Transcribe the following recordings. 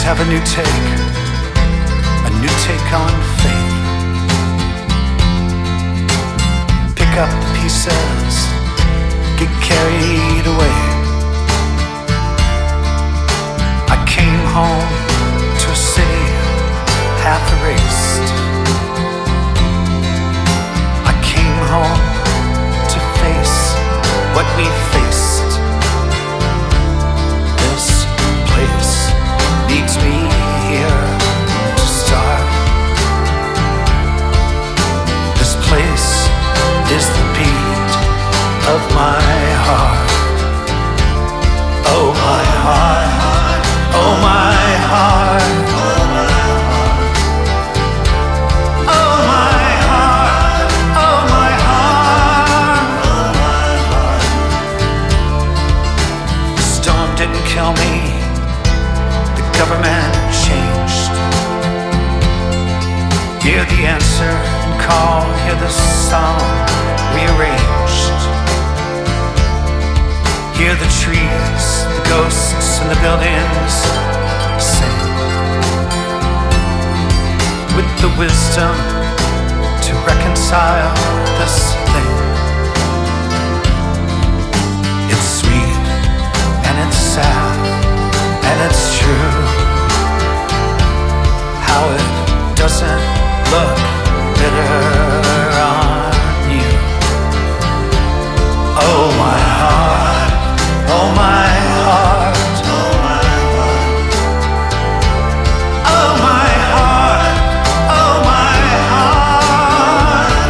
have a new take on faith. Pick up the pieces, get carried away. I came home to a city half erased. I came home to face what we faced. This place needs me here to start. This place is the beat of my heart. Oh my heart, oh my heart, oh my heart, oh my heart, oh my heart. The storm didn't kill me, the government changed. Hear the answer and call, hear the song rearranged. Hear the trees, the ghosts and the buildings sing with the wisdom to reconcile this thing. It's sweet and it's sad and it's true how it doesn't look bitter on you. Oh my heart, oh my heart, oh my heart, oh my heart, oh my heart.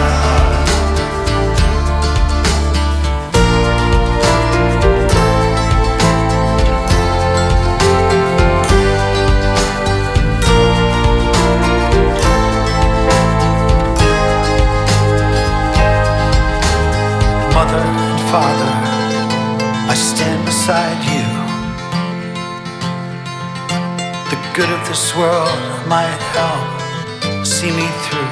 Mother and father, I stand beside you. The good of this world might help see me through.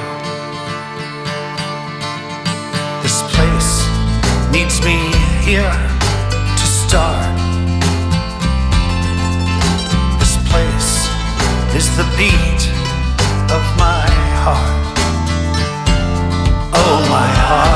This place needs me here to start. This place is the beat of my heart. Oh my heart.